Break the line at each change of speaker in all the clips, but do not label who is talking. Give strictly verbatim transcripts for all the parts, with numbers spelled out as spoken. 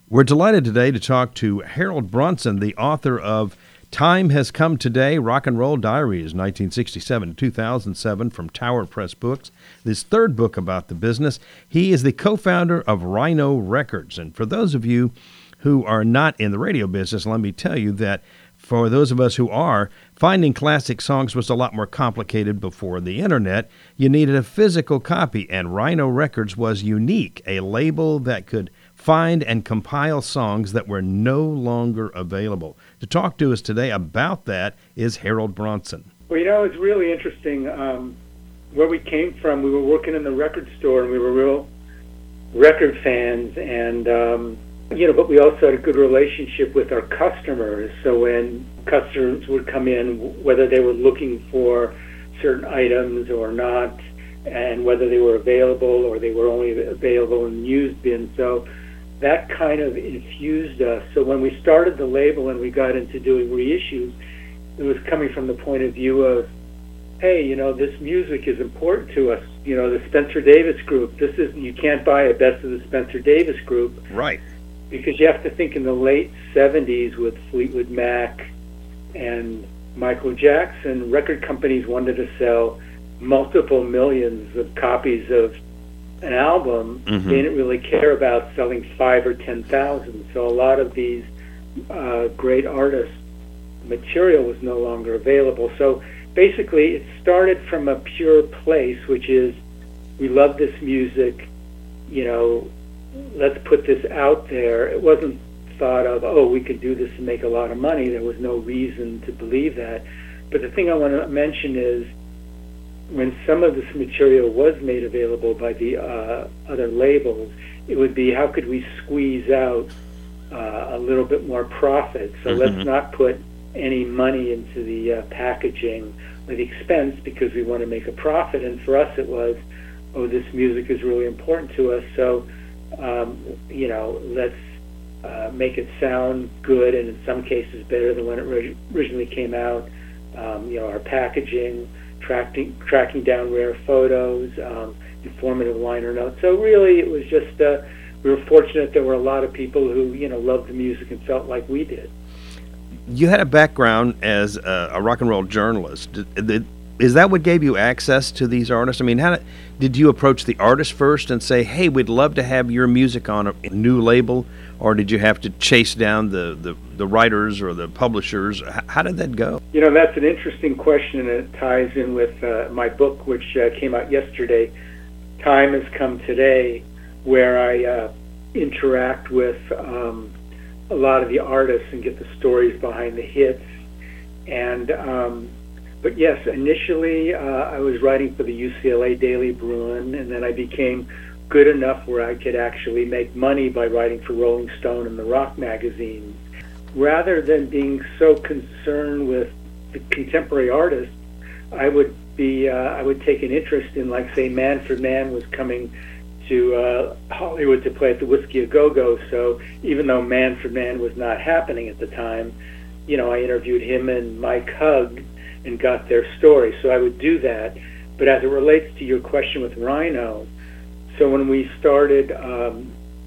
We're delighted today to talk to Harold Bronson, the author of Time Has Come Today, Rock and Roll Diaries, nineteen sixty-seven to two thousand seven, from Tower Press Books. This third book about the business. He is the co-founder of Rhino Records. And for those of you who are not in the radio business, let me tell you that for those of us who are, finding classic songs was a lot more complicated before the internet. You needed a physical copy, and Rhino Records was unique, a label that could find and compile songs that were no longer available. To talk to us today about that is Harold Bronson.
Well, you know, it's really interesting. Um, where we came from, we were working in the record store, and we were real record fans, and um, you know, but we also had a good relationship with our customers. So when customers would come in, whether they were looking for certain items or not, and whether they were available or they were only available in used bins. So that kind of infused us. So when we started the label and we got into doing reissues, it was coming from the point of view of, hey, you know, this music is important to us. You know, the Spencer Davis Group, this is, you can't buy a Best of the Spencer Davis Group.
Right.
Because you have to think in the late seventies with Fleetwood Mac and Michael Jackson, record companies wanted to sell multiple millions of copies of an album. Mm-hmm. They didn't really care about selling five or ten thousand. So a lot of these uh, great artists' material was no longer available. So basically, it started from a pure place, which is we love this music. You know, let's put this out there. It wasn't thought of, oh, we could do this and make a lot of money. There was no reason to believe that. But the thing I want to mention is, when some of this material was made available by the uh, other labels, it would be, how could we squeeze out uh, a little bit more profit? So mm-hmm. let's not put any money into the uh, packaging or the expense, because we want to make a profit. And for us it was, oh, this music is really important to us, so um, you know, let's uh, make it sound good, and in some cases better than when it ri- originally came out. Um, you know, our packaging, tracking tracking down rare photos, um, informative liner notes. So really, it was just uh, we were fortunate there were a lot of people who, you know, loved the music and felt like we did.
You had a background as a, a rock and roll journalist. Did, did, is that what gave you access to these artists? I mean, how did, did you approach the artist first and say, "Hey, we'd love to have your music on a new label," or did you have to chase down the, the, the writers or the publishers? How did that go?
You know, that's an interesting question, and it ties in with uh, my book, which uh, came out yesterday, Time Has Come Today, where I uh, interact with um, a lot of the artists and get the stories behind the hits. And um, but yes, initially uh, I was writing for the U C L A Daily Bruin, and then I became good enough where I could actually make money by writing for Rolling Stone and the rock magazines. Rather than being so concerned with the contemporary artists, I would be uh, I would take an interest in, like, say, Manfred Mann was coming to uh, Hollywood to play at the Whiskey A Go Go. So even though Manfred Mann was not happening at the time, you know, I interviewed him and Mike Hug and got their story. So I would do that. But as it relates to your question with Rhino, so when we started um,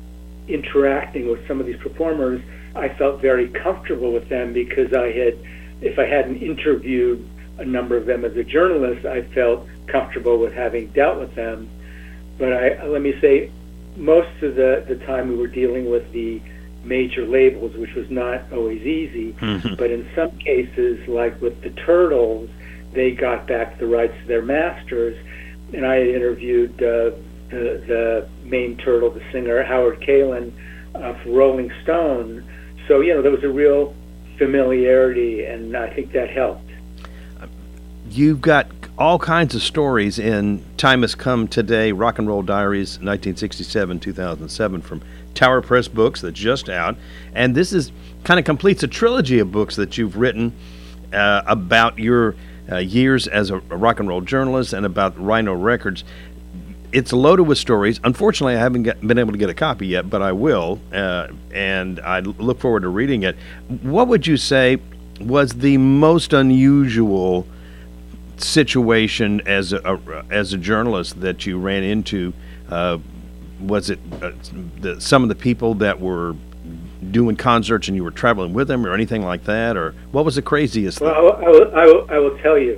interacting with some of these performers, I felt very comfortable with them because I had, if I hadn't interviewed a number of them as a journalist, I felt comfortable with having dealt with them. But I, let me say, most of the, the time we were dealing with the major labels, which was not always easy. Mm-hmm. But in some cases, like with the Turtles, they got back the rights to their masters, and I had interviewed uh, the, the main Turtle, the singer Howard Kaylan, uh, for Rolling Stone. So, you know, there was a real familiarity, and I think that helped.
You've got all kinds of stories in Time Has Come Today, Rock and Roll Diaries, nineteen sixty-seven to two thousand seven, from Tower Press Books, that's just out. And this is kind of completes a trilogy of books that you've written uh, about your uh, years as a, a rock and roll journalist and about Rhino Records. It's loaded with stories. Unfortunately, I haven't get, been able to get a copy yet, but I will, uh, and I look forward to reading it. What would you say was the most unusual situation as a, as a journalist that you ran into? Uh, was it uh, the, some of the people that were doing concerts and you were traveling with them or anything like that? Or what was the craziest
well,
thing?
Well, I will, I, will, I will tell you.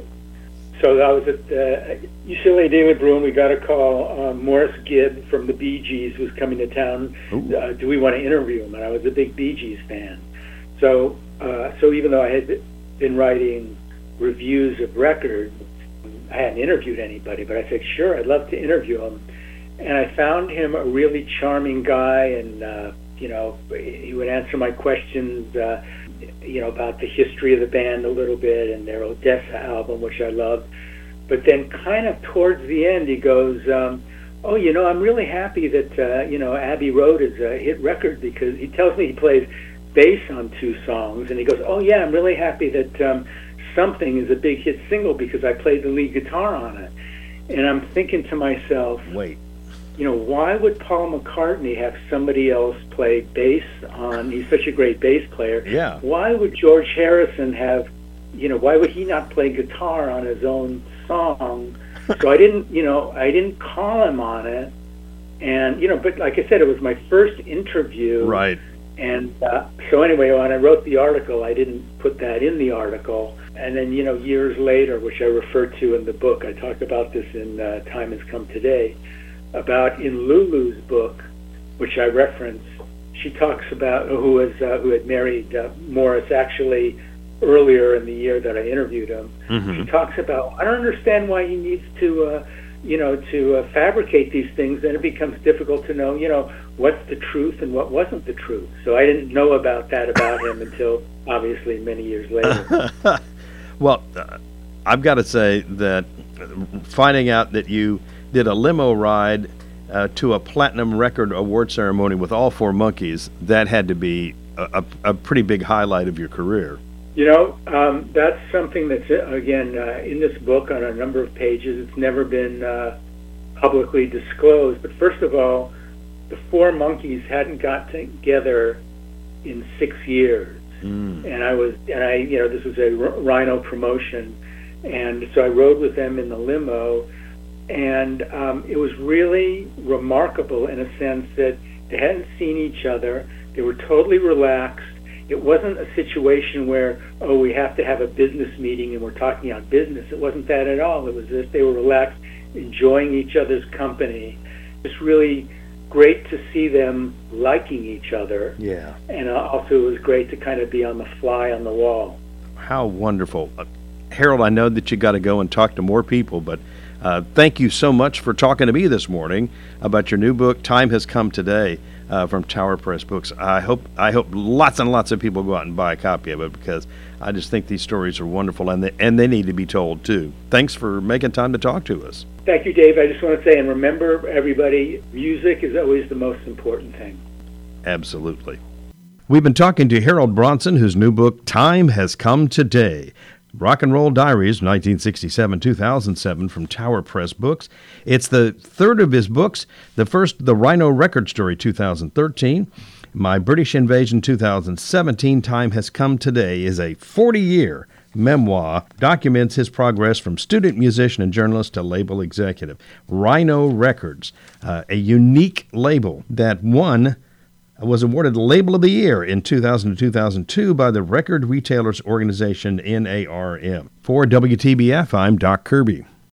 So I was at uh, U C L A Daily Bruin. We got a call. Uh, Morris Gibb from the Bee Gees was coming to town. Uh, do we want to interview him? And I was a big Bee Gees fan. So, uh, so even though I had been writing reviews of records, I hadn't interviewed anybody, but I said, sure, I'd love to interview him. And I found him a really charming guy, and, uh, you know, he would answer my questions, uh, you know, about the history of the band a little bit and their Odessa album, which I loved. But then kind of towards the end, he goes, um, oh, you know, I'm really happy that, uh, you know, Abbey Road is a hit record, because he tells me he plays bass on two songs, and he goes, oh, yeah, I'm really happy that um, Something is a big hit single because I played the lead guitar on it. And I'm thinking to myself,
wait,
you know, why would Paul McCartney have somebody else play bass on, he's such a great bass player.
Yeah.
Why would George Harrison have, you know, why would he not play guitar on his own song? So I didn't, you know, I didn't call him on it. And, you know, but like I said, it was my first interview.
Right.
And uh, so anyway, when I wrote the article, I didn't put that in the article. And then, you know, years later, which I referred to in the book, I talked about this in uh, Time Has Come Today, about in Lulu's book, which I reference, she talks about who was uh, who had married uh, Morris actually earlier in the year that I interviewed him. Mm-hmm. She talks about, I don't understand why he needs to, uh, you know, to uh, fabricate these things. Then it becomes difficult to know, you know, what's the truth and what wasn't the truth. So I didn't know about that about him until obviously many years later.
Well, uh, I've got to say that finding out that you did a limo ride uh, to a platinum record award ceremony with all four Monkees, that had to be a, a, a pretty big highlight of your career.
You know, um, that's something that's, again, uh, in this book on a number of pages. It's never been uh, publicly disclosed. But first of all, the four Monkees hadn't got together in six years. Mm. And I was, and I, you know, this was a Rhino promotion, and so I rode with them in the limo, and um, it was really remarkable in a sense that they hadn't seen each other. They were totally relaxed. It wasn't a situation where, oh, we have to have a business meeting and we're talking about business. It wasn't that at all. It was just they were relaxed, enjoying each other's company. It's really great to see them liking each other.
Yeah.
And also it was great to kind of be on the fly on the wall.
How wonderful. Uh, Harold, I know that you got to go and talk to more people, but uh, thank you so much for talking to me this morning about your new book, Time Has Come Today, uh, from Tower Press Books. I hope I hope lots and lots of people go out and buy a copy of it, because I just think these stories are wonderful, and they, and they need to be told too. Thanks for making time to talk to us.
Thank you, Dave. I just want to say, and remember, everybody, music is always the most important thing.
Absolutely. We've been talking to Harold Bronson, whose new book, Time Has Come Today, Rock and Roll Diaries, nineteen sixty-seven to two thousand seven, from Tower Press Books. It's the third of his books. The first, The Rhino Record Story, two thousand thirteen. My British Invasion, two thousand seventeen. Time Has Come Today is a forty-year memoir, documents his progress from student musician and journalist to label executive. Rhino Records, uh, a unique label that won, was awarded Label of the Year in two thousand to two thousand two by the Record Retailers Organization, N A R M. For W T B F, I'm Doc Kirby.